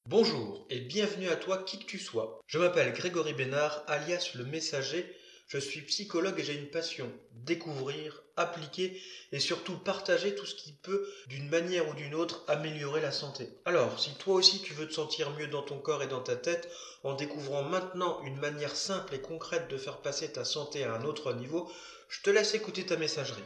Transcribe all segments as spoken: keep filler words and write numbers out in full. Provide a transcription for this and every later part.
Bonjour et bienvenue à toi qui que tu sois. Je m'appelle Grégory Bénard, alias le Messager. Je suis psychologue et j'ai une passion, découvrir, appliquer et surtout partager tout ce qui peut, d'une manière ou d'une autre, améliorer la santé. Alors, si toi aussi tu veux te sentir mieux dans ton corps et dans ta tête, en découvrant maintenant une manière simple et concrète de faire passer ta santé à un autre niveau, je te laisse écouter ta messagerie.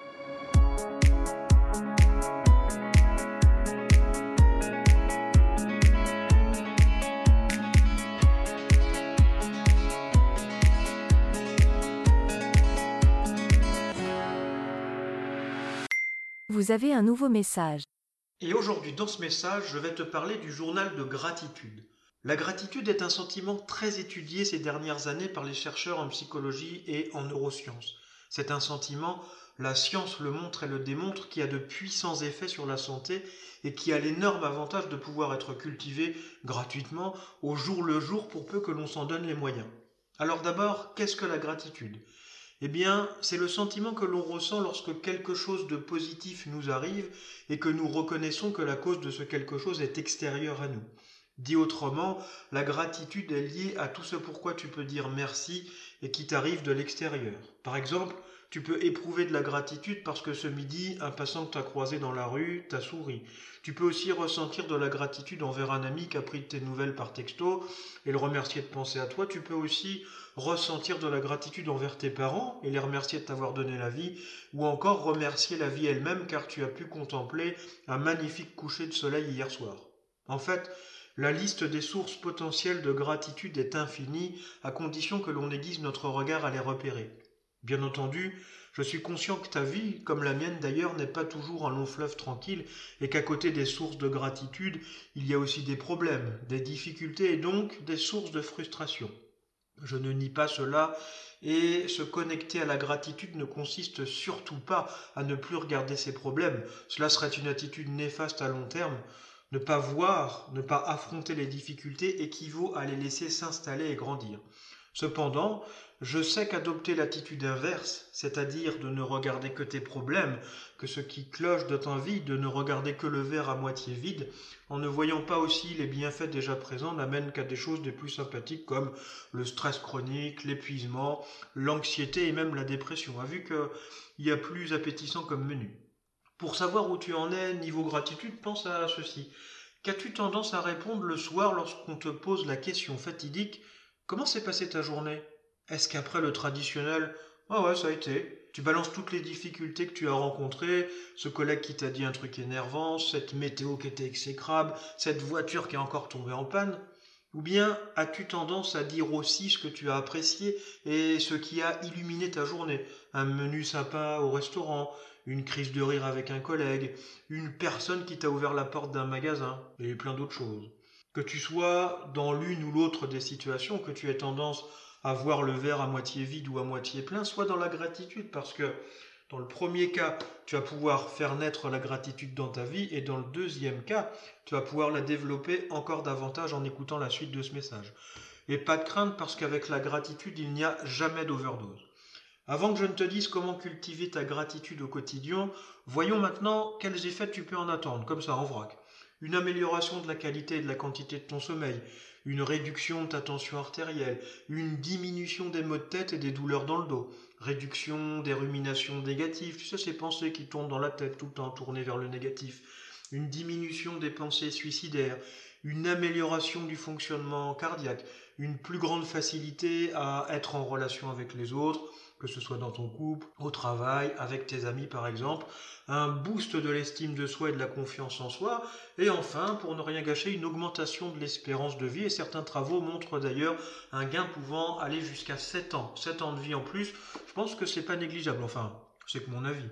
Vous avez un nouveau message. Et aujourd'hui, dans ce message, je vais te parler du journal de gratitude. La gratitude est un sentiment très étudié ces dernières années par les chercheurs en psychologie et en neurosciences. C'est un sentiment, la science le montre et le démontre, qui a de puissants effets sur la santé et qui a l'énorme avantage de pouvoir être cultivé gratuitement au jour le jour pour peu que l'on s'en donne les moyens. Alors d'abord, qu'est-ce que la gratitude ? Eh bien, c'est le sentiment que l'on ressent lorsque quelque chose de positif nous arrive et que nous reconnaissons que la cause de ce quelque chose est extérieure à nous. Dit autrement, la gratitude est liée à tout ce pourquoi tu peux dire merci et qui t'arrive de l'extérieur. Par exemple, tu peux éprouver de la gratitude parce que ce midi, un passant que tu as croisé dans la rue t'a souri. Tu peux aussi ressentir de la gratitude envers un ami qui a pris de tes nouvelles par texto et le remercier de penser à toi. Tu peux aussi ressentir de la gratitude envers tes parents et les remercier de t'avoir donné la vie, ou encore remercier la vie elle-même car tu as pu contempler un magnifique coucher de soleil hier soir. En fait, la liste des sources potentielles de gratitude est infinie à condition que l'on aiguise notre regard à les repérer. Bien entendu, je suis conscient que ta vie, comme la mienne d'ailleurs, n'est pas toujours un long fleuve tranquille et qu'à côté des sources de gratitude, il y a aussi des problèmes, des difficultés et donc des sources de frustration. Je ne nie pas cela, et se connecter à la gratitude ne consiste surtout pas à ne plus regarder ses problèmes. Cela serait une attitude néfaste à long terme. Ne pas voir, ne pas affronter les difficultés équivaut à les laisser s'installer et grandir. Cependant, je sais qu'adopter l'attitude inverse, c'est-à-dire de ne regarder que tes problèmes, que ce qui cloche de ta vie, de ne regarder que le verre à moitié vide, en ne voyant pas aussi les bienfaits déjà présents, n'amène qu'à des choses des plus sympathiques comme le stress chronique, l'épuisement, l'anxiété et même la dépression, a vu qu'il y a plus appétissant comme menu. Pour savoir où tu en es niveau gratitude, pense à ceci. Qu'as-tu tendance à répondre le soir lorsqu'on te pose la question fatidique: comment s'est passée ta journée? Est-ce qu'après le traditionnel ah ouais, ça a été, tu balances toutes les difficultés que tu as rencontrées, ce collègue qui t'a dit un truc énervant, cette météo qui était exécrable, cette voiture qui est encore tombée en panne? Ou bien as-tu tendance à dire aussi ce que tu as apprécié et ce qui a illuminé ta journée? Un menu sympa au restaurant, une crise de rire avec un collègue, une personne qui t'a ouvert la porte d'un magasin, et plein d'autres choses. Que tu sois dans l'une ou l'autre des situations, que tu aies tendance à voir le verre à moitié vide ou à moitié plein, sois dans la gratitude, parce que dans le premier cas, tu vas pouvoir faire naître la gratitude dans ta vie, et dans le deuxième cas, tu vas pouvoir la développer encore davantage en écoutant la suite de ce message. Et pas de crainte, parce qu'avec la gratitude, il n'y a jamais d'overdose. Avant que je ne te dise comment cultiver ta gratitude au quotidien, voyons maintenant quels effets tu peux en attendre, comme ça en vrac. Une amélioration de la qualité et de la quantité de ton sommeil, une réduction de ta tension artérielle, une diminution des maux de tête et des douleurs dans le dos, réduction des ruminations négatives, tu sais ces pensées qui tournent dans la tête tout le temps tournées vers le négatif, une diminution des pensées suicidaires, une amélioration du fonctionnement cardiaque, une plus grande facilité à être en relation avec les autres, que ce soit dans ton couple, au travail, avec tes amis par exemple, un boost de l'estime de soi et de la confiance en soi, et enfin, pour ne rien gâcher, une augmentation de l'espérance de vie, et certains travaux montrent d'ailleurs un gain pouvant aller jusqu'à sept ans. sept ans de vie en plus, je pense que c'est pas négligeable, enfin, c'est que mon avis.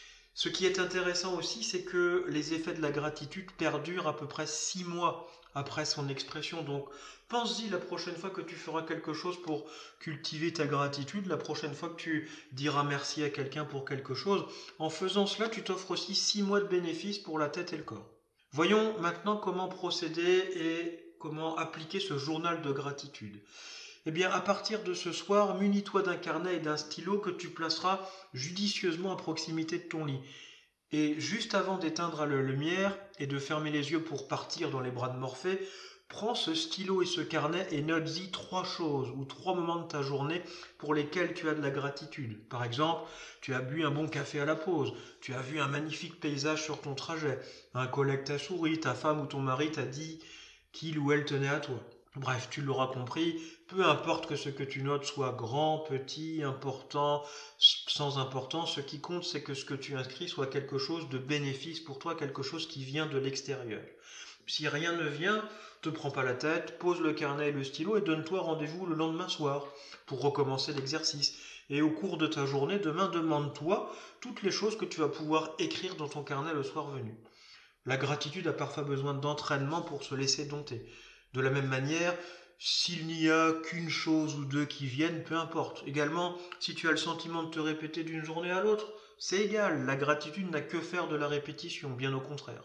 Ce qui est intéressant aussi, c'est que les effets de la gratitude perdurent à peu près six mois après son expression. Donc, pense-y la prochaine fois que tu feras quelque chose pour cultiver ta gratitude, la prochaine fois que tu diras merci à quelqu'un pour quelque chose. En faisant cela, tu t'offres aussi six mois de bénéfices pour la tête et le corps. Voyons maintenant comment procéder et comment appliquer ce journal de gratitude. Eh bien, à partir de ce soir, munis-toi d'un carnet et d'un stylo que tu placeras judicieusement à proximité de ton lit. Et juste avant d'éteindre la lumière et de fermer les yeux pour partir dans les bras de Morphée, Prends ce stylo et ce carnet et note-y trois choses ou trois moments de ta journée pour lesquels tu as de la gratitude. Par exemple, tu as bu un bon café à la pause, tu as vu un magnifique paysage sur ton trajet, un collègue t'a souri, ta femme ou ton mari t'a dit qu'il ou elle tenait à toi. Bref, tu l'auras compris, peu importe que ce que tu notes soit grand, petit, important, sans importance, ce qui compte c'est que ce que tu inscris soit quelque chose de bénéfice pour toi, quelque chose qui vient de l'extérieur. Si rien ne vient, te prends pas la tête, pose le carnet et le stylo et donne-toi rendez-vous le lendemain soir pour recommencer l'exercice. Et au cours de ta journée, demain, demande-toi toutes les choses que tu vas pouvoir écrire dans ton carnet le soir venu. La gratitude a parfois besoin d'entraînement pour se laisser dompter. De la même manière, s'il n'y a qu'une chose ou deux qui viennent, peu importe. Également, si tu as le sentiment de te répéter d'une journée à l'autre, c'est égal, la gratitude n'a que faire de la répétition, bien au contraire.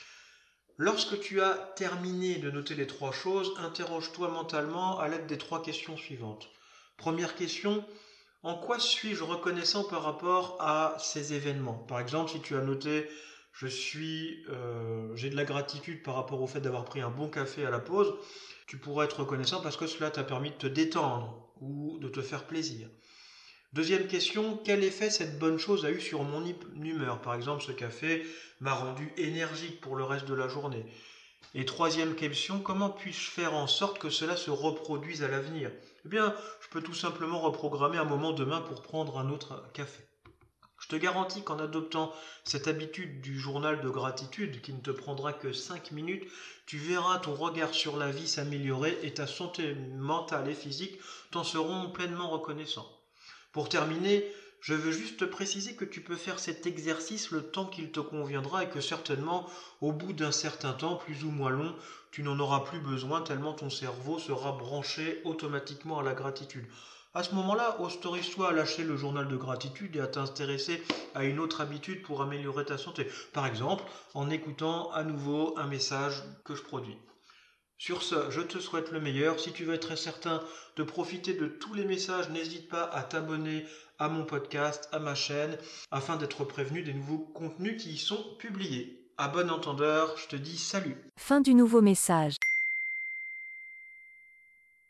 Lorsque tu as terminé de noter les trois choses, interroge-toi mentalement à l'aide des trois questions suivantes. Première question, en quoi suis-je reconnaissant par rapport à ces événements? Par exemple, si tu as noté je suis, euh, j'ai de la gratitude par rapport au fait d'avoir pris un bon café à la pause, tu pourrais être reconnaissant parce que cela t'a permis de te détendre ou de te faire plaisir. Deuxième question, quel effet cette bonne chose a eu sur mon humeur? Par exemple, ce café m'a rendu énergique pour le reste de la journée. Et troisième question, comment puis-je faire en sorte que cela se reproduise à l'avenir? Eh bien, je peux tout simplement reprogrammer un moment demain pour prendre un autre café. Je te garantis qu'en adoptant cette habitude du journal de gratitude, qui ne te prendra que cinq minutes, tu verras ton regard sur la vie s'améliorer et ta santé mentale et physique t'en seront pleinement reconnaissants. Pour terminer, je veux juste te préciser que tu peux faire cet exercice le temps qu'il te conviendra et que certainement, au bout d'un certain temps, plus ou moins long, tu n'en auras plus besoin tellement ton cerveau sera branché automatiquement à la gratitude. À ce moment-là, autorise-toi à lâcher le journal de gratitude et à t'intéresser à une autre habitude pour améliorer ta santé. Par exemple, en écoutant à nouveau un message que je produis. Sur ce, je te souhaite le meilleur. Si tu veux être certain de profiter de tous les messages, n'hésite pas à t'abonner à mon podcast, à ma chaîne, afin d'être prévenu des nouveaux contenus qui y sont publiés. À bon entendeur, je te dis salut. Fin du nouveau message.